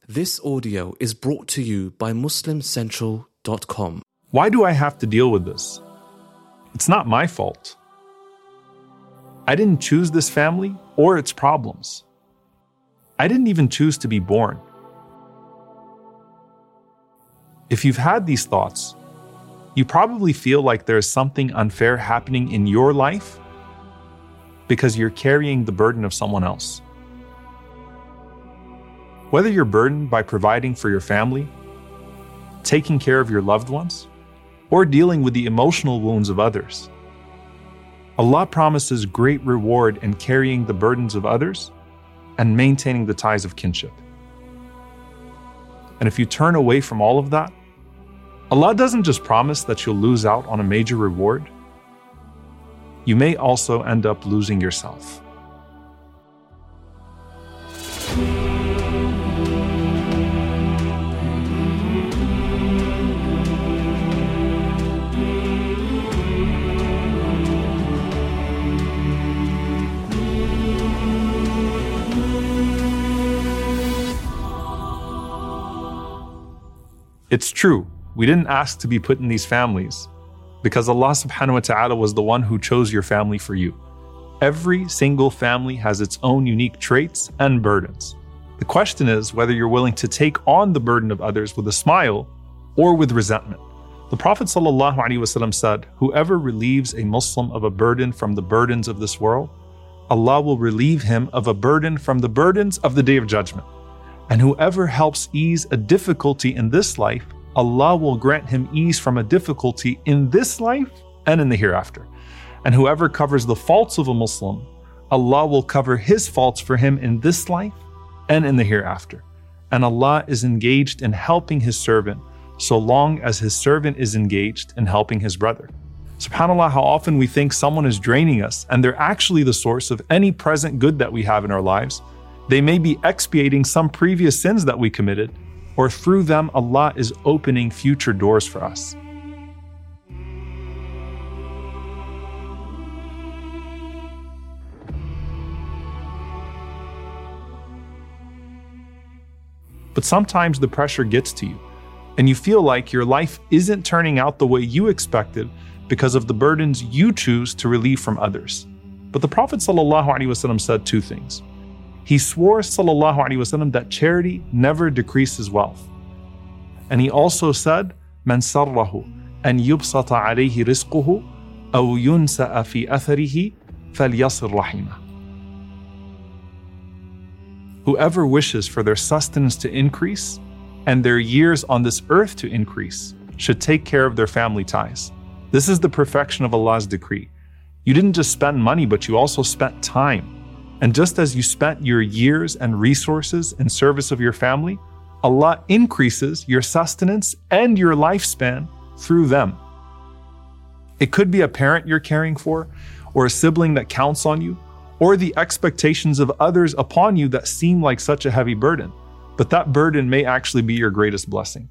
This audio is brought to you by MuslimCentral.com. Why do I have to deal with this? It's not my fault. I didn't choose this family or its problems. I didn't even choose to be born. If you've had these thoughts, you probably feel like there is something unfair happening in your life because you're carrying the burden of someone else. Whether you're burdened by providing for your family, taking care of your loved ones, or dealing with the emotional wounds of others, Allah promises great reward in carrying the burdens of others and maintaining the ties of kinship. And if you turn away from all of that, Allah doesn't just promise that you'll lose out on a major reward, you may also end up losing yourself. It's true, we didn't ask to be put in these families because Allah subhanahu wa ta'ala was the one who chose your family for you. Every single family has its own unique traits and burdens. The question is whether you're willing to take on the burden of others with a smile or with resentment. The Prophet ﷺ said, "Whoever relieves a Muslim of a burden from the burdens of this world, Allah will relieve him of a burden from the burdens of the Day of Judgment. And whoever helps ease a difficulty in this life, Allah will grant him ease from a difficulty in this life and in the hereafter. And whoever covers the faults of a Muslim, Allah will cover his faults for him in this life and in the hereafter. And Allah is engaged in helping His servant so long as His servant is engaged in helping his brother." SubhanAllah, how often we think someone is draining us and they're actually the source of any present good that we have in our lives. They may be expiating some previous sins that we committed, or through them, Allah is opening future doors for us. But sometimes the pressure gets to you, and you feel like your life isn't turning out the way you expected because of the burdens you choose to relieve from others. But the Prophet ﷺ said two things. He swore ﷺ that charity never decreases wealth. And he also said, "Man sarrahu an yubsata alayhi rizquhu aw yunsa'a fi atharihi falyasir rahimah." Whoever wishes for their sustenance to increase and their years on this earth to increase should take care of their family ties. This is the perfection of Allah's decree. You didn't just spend money, but you also spent time. And just as you spent your years and resources in service of your family, Allah increases your sustenance and your lifespan through them. It could be a parent you're caring for, or a sibling that counts on you, or the expectations of others upon you that seem like such a heavy burden. But that burden may actually be your greatest blessing.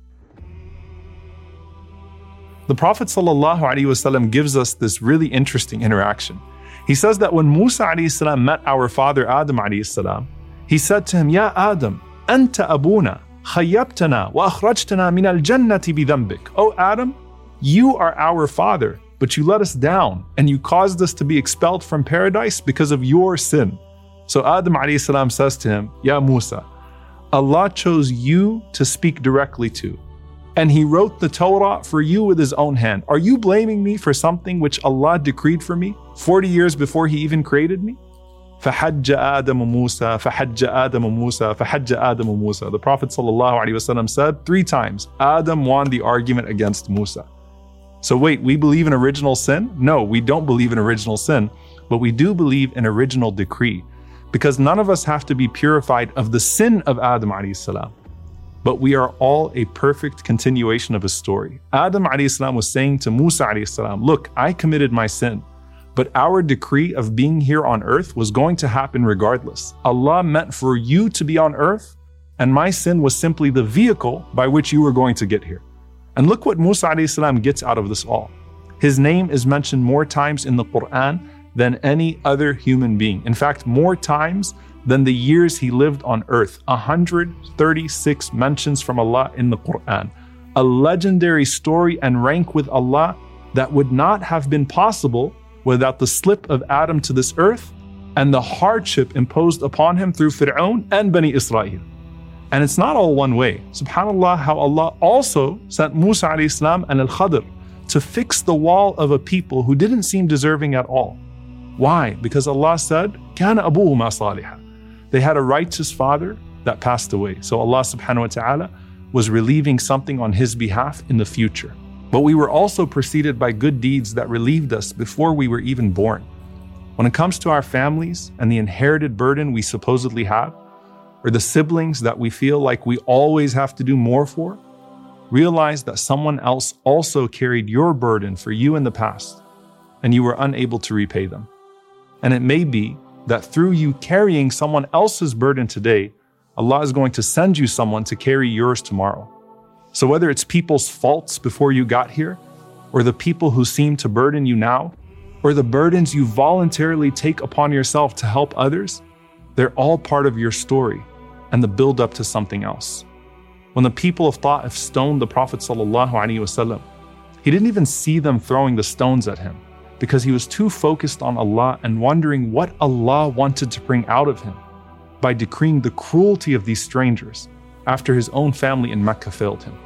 The Prophet ﷺ gives us this really interesting interaction. He says that when Musa a.s. met our father Adam a.s., he said to him, "Ya Adam, anta abuna, khayyabtana wa akhrajtana min al-jannati bidhanbik." "Oh Adam, you are our father, but you let us down and you caused us to be expelled from paradise because of your sin." So Adam a.s. says to him, "Ya Musa, Allah chose you to speak directly to, and He wrote the Torah for you with His own hand. Are you blaming me for something which Allah decreed for me 40 years before He even created me?" فَحَجَّ آدَمُ مُوسَى فَحَجَّ آدَمُ مُوسَى فَحَجَّ آدَمُ مُوسَى. The Prophet ﷺ said 3 times, Adam won the argument against Musa. So wait, we believe in original sin? No, we don't believe in original sin, but we do believe in original decree, because none of us have to be purified of the sin of Adam a.s. But we are all a perfect continuation of his story. Adam a.s. was saying to Musa a.s., "Look, I committed my sin, but our decree of being here on earth was going to happen regardless. Allah meant for you to be on earth, and my sin was simply the vehicle by which you were going to get here." And look what Musa a.s. gets out of this all. His name is mentioned more times in the Quran than any other human being. In fact, more times than the years he lived on earth. 136 mentions from Allah in the Quran. A legendary story and rank with Allah that would not have been possible without the slip of Adam to this earth and the hardship imposed upon him through Fir'aun and Bani Israel. And it's not all one way. SubhanAllah, how Allah also sent Musa alayhi salam and Al-Khadr to fix the wall of a people who didn't seem deserving at all. Why? Because Allah said, كَانَ أَبُوهُمَا صَالِحًا. They had a righteous father that passed away. So Allah subhanahu wa ta'ala was relieving something on his behalf in the future. But we were also preceded by good deeds that relieved us before we were even born. When it comes to our families and the inherited burden we supposedly have, or the siblings that we feel like we always have to do more for, realize that someone else also carried your burden for you in the past, and you were unable to repay them. And it may be that through you carrying someone else's burden today, Allah is going to send you someone to carry yours tomorrow. So whether it's people's faults before you got here, or the people who seem to burden you now, or the burdens you voluntarily take upon yourself to help others, they're all part of your story and the build up to something else. When the people of Ta'if stoned the Prophet ﷺ, he didn't even see them throwing the stones at him because he was too focused on Allah and wondering what Allah wanted to bring out of him by decreeing the cruelty of these strangers after his own family in Mecca failed him.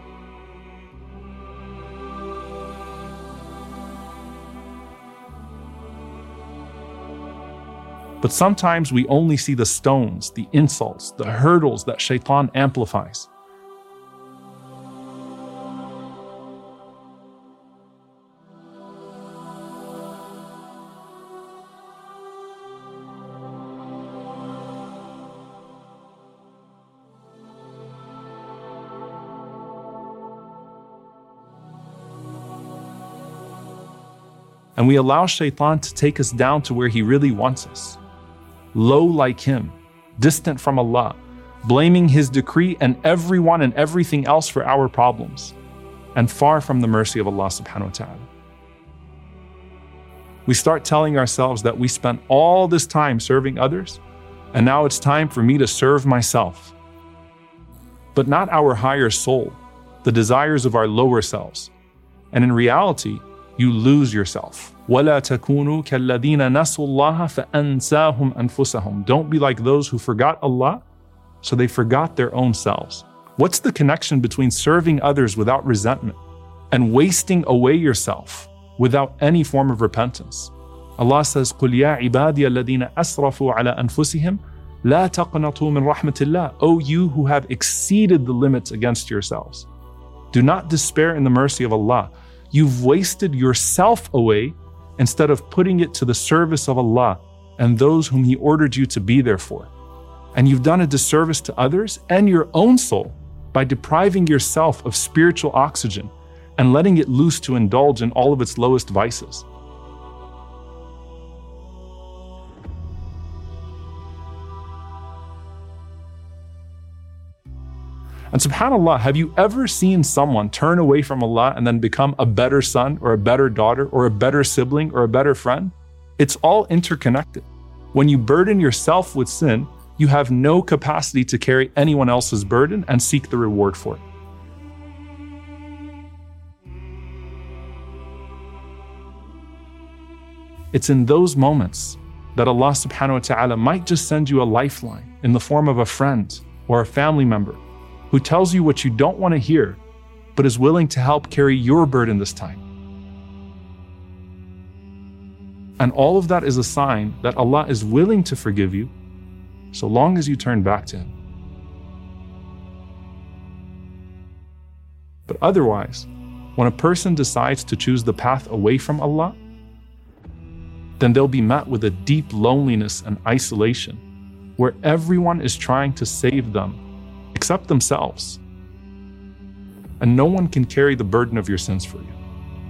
But sometimes we only see the stones, the insults, the hurdles that shaitan amplifies. And we allow shaitan to take us down to where he really wants us. Low like him, distant from Allah, blaming his decree and everyone and everything else for our problems, and far from the mercy of Allah subhanahu wa ta'ala. We start telling ourselves that we spent all this time serving others, and now it's time for me to serve myself. But not our higher soul, the desires of our lower selves. And in reality, you lose yourself. وَلَا تَكُونُوا كَالَّذِينَ نَسُوا اللَّهَ فَأَنْسَاهُمْ أَنفُسَهُم. Don't be like those who forgot Allah, so they forgot their own selves. What's the connection between serving others without resentment and wasting away yourself without any form of repentance? Allah says, قُلْ يَا عِبَادِيَ الَّذِينَ أَسْرَفُوا عَلَى أَنفُسِهِمْ لَا تَقْنَطُوا مِنْ رَحْمَةِ اللَّهِ. O you who have exceeded the limits against yourselves, do not despair in the mercy of Allah. You've wasted yourself away instead of putting it to the service of Allah and those whom He ordered you to be there for. And you've done a disservice to others and your own soul by depriving yourself of spiritual oxygen and letting it loose to indulge in all of its lowest vices. And subhanAllah, have you ever seen someone turn away from Allah and then become a better son or a better daughter or a better sibling or a better friend? It's all interconnected. When you burden yourself with sin, you have no capacity to carry anyone else's burden and seek the reward for it. It's in those moments that Allah subhanahu wa ta'ala might just send you a lifeline in the form of a friend or a family member who tells you what you don't want to hear, but is willing to help carry your burden this time. And all of that is a sign that Allah is willing to forgive you, so long as you turn back to Him. But otherwise, when a person decides to choose the path away from Allah, then they'll be met with a deep loneliness and isolation, where everyone is trying to save them except themselves. And no one can carry the burden of your sins for you.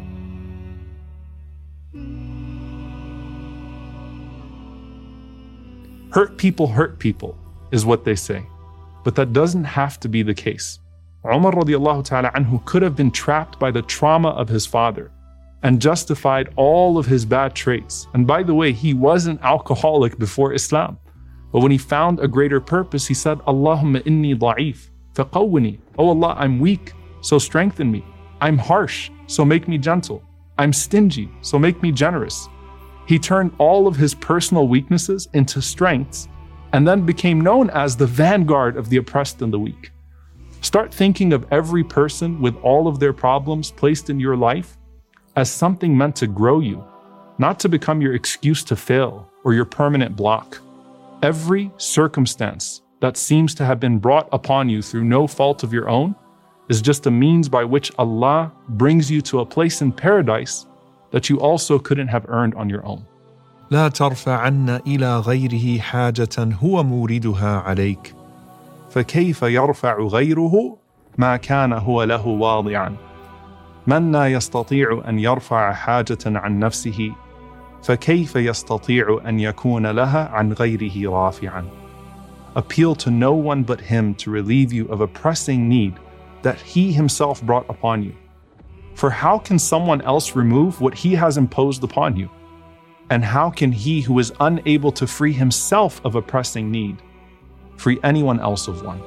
Hurt people is what they say. But that doesn't have to be the case. Umar radiallahu ta'ala anhu could have been trapped by the trauma of his father and justified all of his bad traits. And by the way, he was an alcoholic before Islam. But when he found a greater purpose, he said, Allahumma inni da'if, faqawwini. Oh Allah, I'm weak, so strengthen me. I'm harsh, so make me gentle. I'm stingy, so make me generous. He turned all of his personal weaknesses into strengths and then became known as the vanguard of the oppressed and the weak. Start thinking of every person with all of their problems placed in your life as something meant to grow you, not to become your excuse to fail or your permanent block. Every circumstance that seems to have been brought upon you through no fault of your own is just a means by which Allah brings you to a place in paradise that you also couldn't have earned on your own. لا ترفعن إلى غيره حاجة هو موردها عليك فكيف يرفع غيره ما كان هو له واضعا من لا يستطيع أن يرفع حاجة عن نفسه فكيف يستطيع أن يكون لها عن غيره رافعا. Appeal to no one but him to relieve you of a pressing need that he himself brought upon you. For how can someone else remove what he has imposed upon you? And how can he who is unable to free himself of a pressing need free anyone else of one?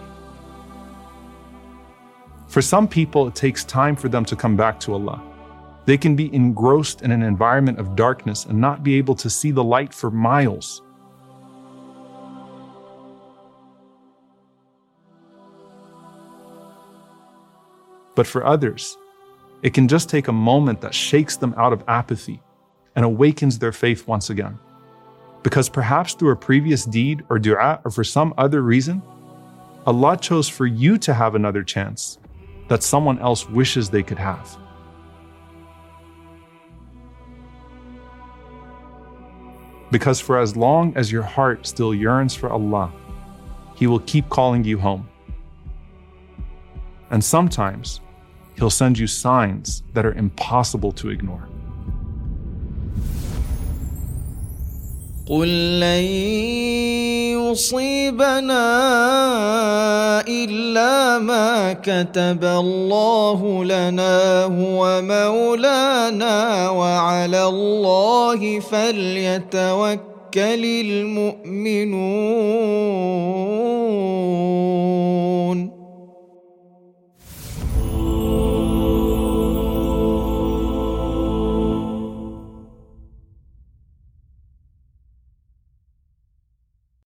For some people, it takes time for them to come back to Allah. They can be engrossed in an environment of darkness and not be able to see the light for miles. But for others, it can just take a moment that shakes them out of apathy and awakens their faith once again. Because perhaps through a previous deed or dua or for some other reason, Allah chose for you to have another chance that someone else wishes they could have. Because for as long as your heart still yearns for Allah, He will keep calling you home. And sometimes, He'll send you signs that are impossible to ignore. قل لن يصيبنا إلا ما كتب الله لنا هو مولانا وعلى الله فليتوكل المؤمنون.